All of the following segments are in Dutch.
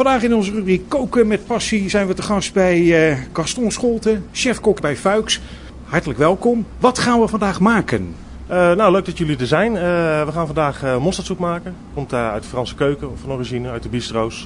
Vandaag in onze rubriek Koken met Passie zijn we te gast bij Gaston Scholten, chef-kok bij Fuiks. Hartelijk welkom. Wat gaan we vandaag maken? Leuk dat jullie er zijn. We gaan vandaag mosterdsoep maken. Komt uit de Franse keuken van origine, uit de bistro's.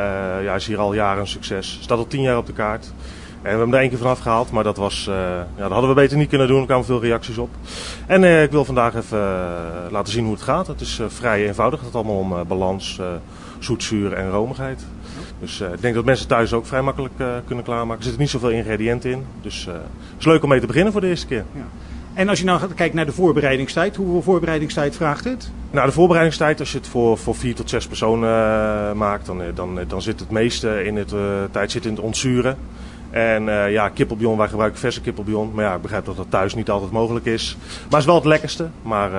Is hier al jaren een succes. Staat al 10 jaar op de kaart. En we hebben er 1 keer vanaf gehaald, maar dat hadden we beter niet kunnen doen. Er kwamen veel reacties op. En ik wil vandaag even laten zien hoe het gaat. Het is vrij eenvoudig. Het gaat allemaal om balans, zoet, zuur en romigheid. Dus ik denk dat mensen thuis ook vrij makkelijk kunnen klaarmaken. Er zitten niet zoveel ingrediënten in. Dus het is leuk om mee te beginnen voor de eerste keer. Ja. En als je nou kijkt naar de voorbereidingstijd, hoeveel voorbereidingstijd vraagt het? Nou, de voorbereidingstijd, als je het voor 4 tot 6 personen maakt, dan zit het meeste in tijd zit in het ontzuren. En kippelbouillon, wij gebruiken verse kippelbouillon. Maar ja, ik begrijp dat dat thuis niet altijd mogelijk is. Maar het is wel het lekkerste. Maar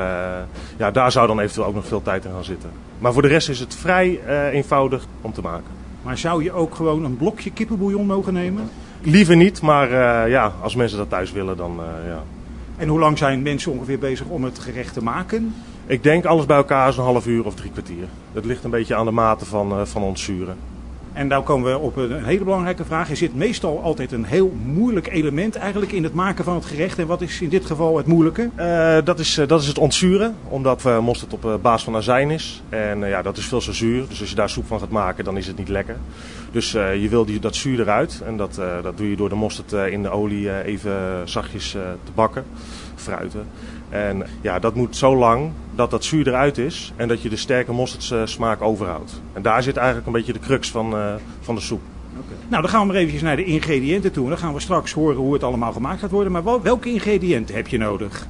daar zou dan eventueel ook nog veel tijd in gaan zitten. Maar voor de rest is het vrij eenvoudig om te maken. Maar zou je ook gewoon een blokje kippenbouillon mogen nemen? Liever niet, maar als mensen dat thuis willen, dan ja. En hoe lang zijn mensen ongeveer bezig om het gerecht te maken? Ik denk alles bij elkaar is een half uur of 3 kwartier. Dat ligt een beetje aan de mate van ontzuren. En nou komen we op een hele belangrijke vraag. Er zit meestal altijd een heel moeilijk element eigenlijk in het maken van het gerecht. En wat is in dit geval het moeilijke? Dat is het ontzuren, omdat mosterd op basis van azijn is. En dat is veel te zuur. Dus als je daar soep van gaat maken, dan is het niet lekker. Dus je wil dat zuur eruit. En dat doe je door de mosterd in de olie even zachtjes te bakken, fruiten. En dat moet zo lang dat zuur eruit is en dat je de sterke mosterd-smaak overhoudt. En daar zit eigenlijk een beetje de crux van de soep. Okay. Nou, dan gaan we maar eventjes naar de ingrediënten toe. Dan gaan we straks horen hoe het allemaal gemaakt gaat worden. Maar welke ingrediënten heb je nodig?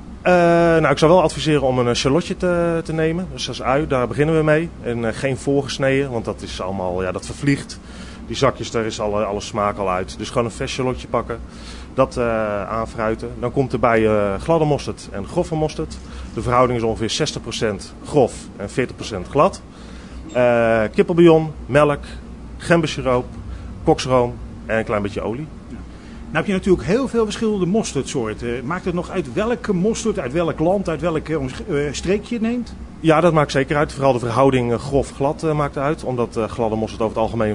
Ik zou wel adviseren om een shallotje te nemen. Dus dat is ui, daar beginnen we mee. En geen voorgesneden, want dat is allemaal, dat vervliegt. Die zakjes, daar is alle smaak al uit. Dus gewoon een vers shallotje pakken. Dat aanfruiten. Dan komt erbij gladde mosterd en grove mosterd. De verhouding is ongeveer 60% grof en 40% glad. Kippelbouillon, melk, gembersiroop, koksroom en een klein beetje olie. Nou heb je natuurlijk heel veel verschillende mosterdsoorten. Maakt het nog uit welke mosterd, uit welk land, uit welk streek je neemt? Ja, dat maakt zeker uit. Vooral de verhouding grof-glad maakt uit. Omdat gladde mosterd over het algemeen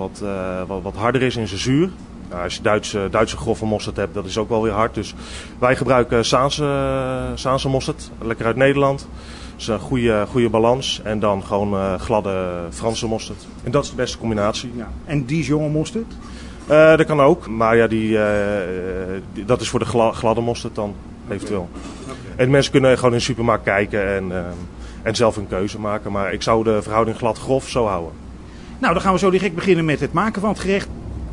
wat harder is in zijn zuur. Nou, als je Duitse grove mosterd hebt, dat is ook wel weer hard. Dus wij gebruiken Saanse mosterd, lekker uit Nederland. Dus een goede balans. En dan gewoon gladde Franse mosterd. En dat is de beste combinatie. Ja. En Dijon mosterd? Dat kan ook, maar dat is voor de gladde mosterd dan eventueel. Okay. En mensen kunnen gewoon in de supermarkt kijken en zelf een keuze maken. Maar ik zou de verhouding glad-grof zo houden. Nou, dan gaan we zo direct beginnen met het maken van het gerecht.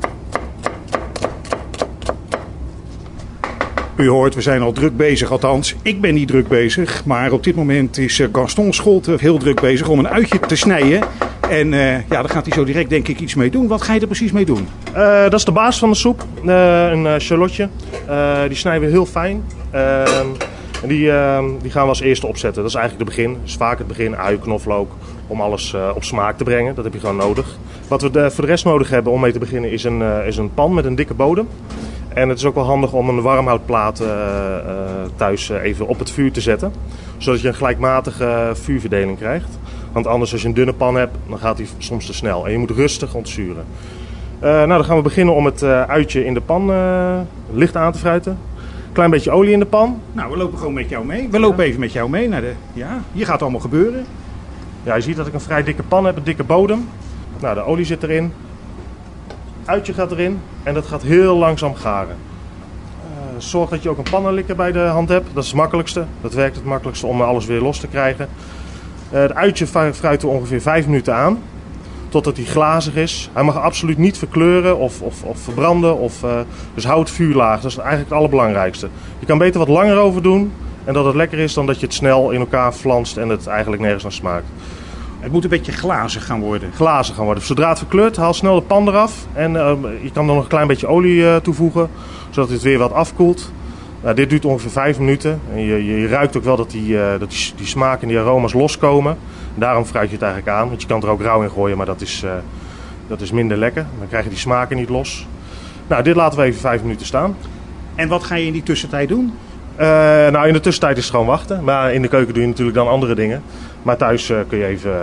U hoort, we zijn al druk bezig, althans, ik ben niet druk bezig. Maar op dit moment is Gaston Scholten heel druk bezig om een uitje te snijden. En daar gaat hij zo direct denk ik iets mee doen. Wat ga je er precies mee doen? Dat is de basis van de soep, een shallotje. Die snijden we heel fijn. En die gaan we als eerste opzetten. Dat is eigenlijk het begin. Dat is vaak het begin, ui, knoflook, om alles op smaak te brengen. Dat heb je gewoon nodig. Wat we voor de rest nodig hebben om mee te beginnen is een pan met een dikke bodem. En het is ook wel handig om een warmhoutplaat thuis even op het vuur te zetten. Zodat je een gelijkmatige vuurverdeling krijgt. Want anders als je een dunne pan hebt, dan gaat die soms te snel. En je moet rustig ontzuren. Dan gaan we beginnen om het uitje in de pan licht aan te fruiten. Klein beetje olie in de pan. Nou, we lopen gewoon met jou mee. We lopen even met jou mee naar hier gaat het allemaal gebeuren. Ja, je ziet dat ik een vrij dikke pan heb, een dikke bodem. Nou, de olie zit erin. Uitje gaat erin en dat gaat heel langzaam garen. Zorg dat je ook een pannenlikker bij de hand hebt. Dat is het makkelijkste. Dat werkt het makkelijkste om alles weer los te krijgen. Het uitje fruiten we ongeveer 5 minuten aan. Totdat hij glazig is. Hij mag absoluut niet verkleuren of verbranden. Dus hou het vuur laag. Dat is eigenlijk het allerbelangrijkste. Je kan beter wat langer over doen. En dat het lekker is dan dat je het snel in elkaar flanst en het eigenlijk nergens naar smaakt. Het moet een beetje glazig gaan worden. Glazig gaan worden. Zodra het verkleurt, haal snel de pan eraf. En je kan er nog een klein beetje olie toevoegen. Zodat het weer wat afkoelt. Dit duurt ongeveer 5 minuten. En je ruikt ook wel dat die smaak en die aroma's loskomen. En daarom fruit je het eigenlijk aan. Want je kan er ook rauw in gooien, maar dat is minder lekker. Dan krijg je die smaken niet los. Nou, dit laten we even 5 minuten staan. En wat ga je in die tussentijd doen? In de tussentijd is het gewoon wachten. Maar in de keuken doe je natuurlijk dan andere dingen. Maar thuis kun je even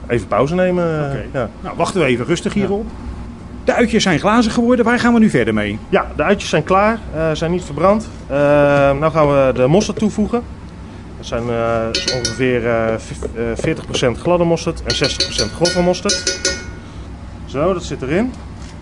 even pauze nemen. Okay. Ja. Nou, wachten we even rustig hierop. De uitjes zijn glazen geworden. Waar gaan we nu verder mee? Ja, de uitjes zijn klaar. Zijn niet verbrand. Nu gaan we de mosterd toevoegen. Dat zijn ongeveer 40% gladde mosterd en 60% grove mosterd. Zo, dat zit erin.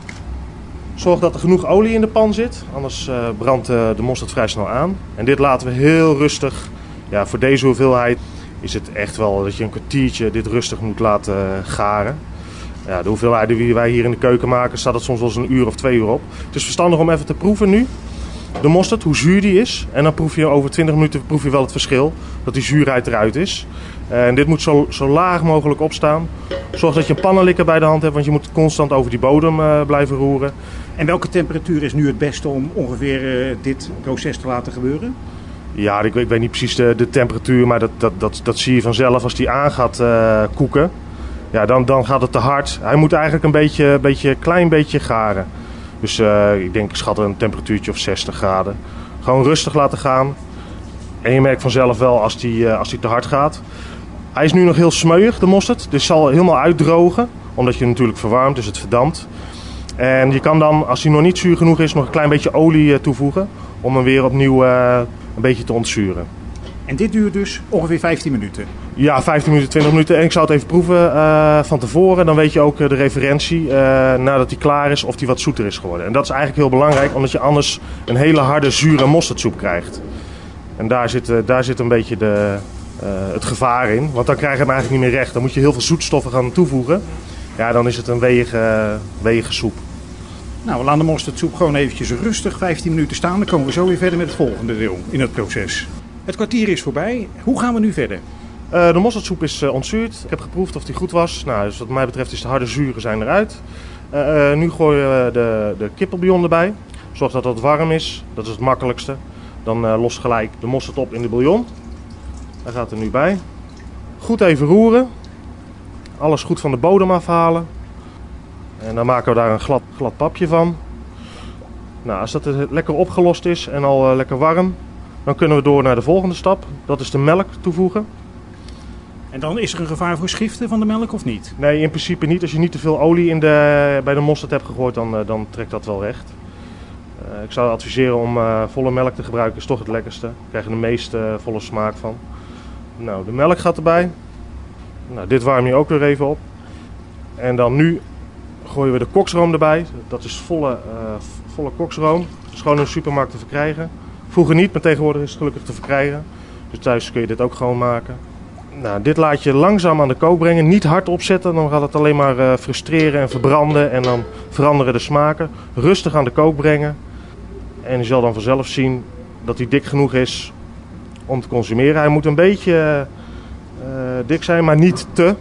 Zorg dat er genoeg olie in de pan zit, anders brandt de mosterd vrij snel aan. En dit laten we heel rustig. Ja, voor deze hoeveelheid is het echt wel dat je een kwartiertje dit rustig moet laten garen. Ja, de hoeveelheden die wij hier in de keuken maken, staat het soms wel eens 1 uur of 2 uur op. Het is verstandig om even te proeven nu. De mosterd, hoe zuur die is. En dan proef je over 20 minuten wel het verschil. Dat die zuurheid eruit is. En dit moet zo laag mogelijk opstaan. Zorg dat je een pannenlikker bij de hand hebt. Want je moet constant over die bodem blijven roeren. En welke temperatuur is nu het beste om ongeveer dit proces te laten gebeuren? Ja, ik weet niet precies de temperatuur. Maar dat zie je vanzelf als die aan gaat koeken. Ja, dan gaat het te hard. Hij moet eigenlijk een klein beetje garen. Dus ik schat een temperatuurtje of 60 graden. Gewoon rustig laten gaan. En je merkt vanzelf wel als die te hard gaat. Hij is nu nog heel smeuig, de mosterd. Dus zal helemaal uitdrogen. Omdat je hem natuurlijk verwarmt, dus het verdampt. En je kan dan, als hij nog niet zuur genoeg is, nog een klein beetje olie toevoegen. Om hem weer opnieuw een beetje te ontzuren. En dit duurt dus ongeveer 15 minuten? Ja, 15 minuten, 20 minuten. En ik zou het even proeven van tevoren. Dan weet je ook de referentie nadat hij klaar is of hij wat zoeter is geworden. En dat is eigenlijk heel belangrijk, omdat je anders een hele harde, zure mosterdsoep krijgt. En daar zit een beetje het gevaar in. Want dan krijg je hem eigenlijk niet meer recht. Dan moet je heel veel zoetstoffen gaan toevoegen. Ja, dan is het een weeige soep. Nou, we laten de mosterdsoep gewoon eventjes rustig 15 minuten staan. Dan komen we zo weer verder met het volgende deel in het proces. Het kwartier is voorbij. Hoe gaan we nu verder? De mosterdsoep is ontzuurd. Ik heb geproefd of die goed was. Nou, dus wat mij betreft is de harde zuren zijn eruit. Nu gooien we de kippenbouillon erbij. Zorg dat het warm is. Dat is het makkelijkste. Dan los gelijk de mosterd op in de bouillon. Daar gaat er nu bij. Goed even roeren. Alles goed van de bodem afhalen. En dan maken we daar een glad papje van. Nou, als dat lekker opgelost is en al lekker warm, dan kunnen we door naar de volgende stap. Dat is de melk toevoegen. En dan is er een gevaar voor schiften van de melk of niet? Nee, in principe niet. Als je niet te veel olie bij de mosterd hebt gegooid, dan trekt dat wel recht. Ik zou adviseren om volle melk te gebruiken, is toch het lekkerste. Daar krijg je de meest volle smaak van. Nou, de melk gaat erbij. Nou, dit warm je ook weer even op. En dan nu gooien we de koksroom erbij. Dat is volle koksroom. Dat is gewoon in de supermarkt te verkrijgen. Vroeger niet, maar tegenwoordig is het gelukkig te verkrijgen. Dus thuis kun je dit ook gewoon maken. Nou, dit laat je langzaam aan de kook brengen. Niet hard opzetten, dan gaat het alleen maar frustreren en verbranden. En dan veranderen de smaken. Rustig aan de kook brengen. En je zal dan vanzelf zien dat hij dik genoeg is om te consumeren. Hij moet een beetje dik zijn, maar niet te.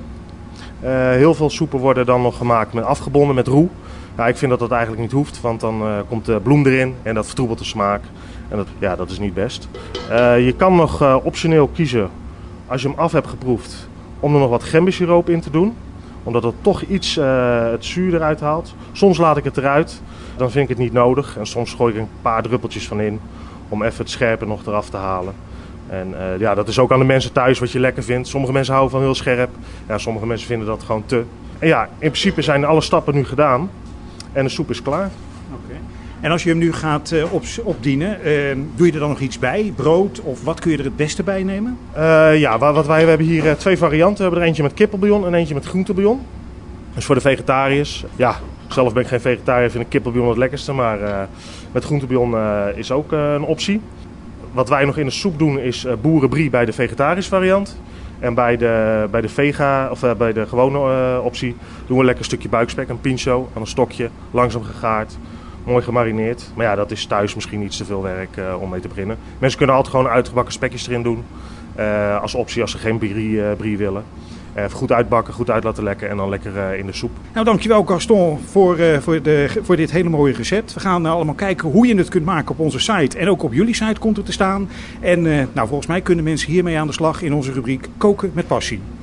Heel veel soepen worden dan nog gemaakt afgebonden met roe. Ja, ik vind dat dat eigenlijk niet hoeft, want dan komt de bloem erin en dat vertroebelt de smaak. En dat is niet best. Je kan nog optioneel kiezen, als je hem af hebt geproefd, om er nog wat gembersiroop in te doen. Omdat het toch iets het zuur eruit haalt. Soms laat ik het eruit, dan vind ik het niet nodig. En soms gooi ik een paar druppeltjes van in, om even het scherpe nog eraf te halen. En dat is ook aan de mensen thuis wat je lekker vindt. Sommige mensen houden van heel scherp. Ja, sommige mensen vinden dat gewoon te. En ja, in principe zijn alle stappen nu gedaan. En de soep is klaar. Okay. En als je hem nu gaat opdienen, doe je er dan nog iets bij? Brood of wat kun je er het beste bij nemen? We hebben hier 2 varianten. We hebben er eentje met kippenbouillon en eentje met groentebouillon. Dus voor de vegetariërs. Ja, zelf ben ik geen vegetariër, vind ik kippenbouillon het lekkerste. Maar met groentebouillon is ook een optie. Wat wij nog in de soep doen is boerenbrie bij de vegetarische variant. En bij de vega, of bij de gewone optie, doen we een lekker stukje buikspek, een pincho aan een stokje, langzaam gegaard, mooi gemarineerd. Maar ja, dat is thuis misschien iets te veel werk om mee te beginnen. Mensen kunnen altijd gewoon uitgebakken spekjes erin doen, als optie als ze geen brie willen. Even goed uitbakken, goed uit laten lekken en dan lekker in de soep. Nou, dankjewel Gaston voor dit hele mooie recept. We gaan allemaal kijken hoe je het kunt maken op onze site. En ook op jullie site komt het te staan. En volgens mij kunnen mensen hiermee aan de slag in onze rubriek Koken met Passie.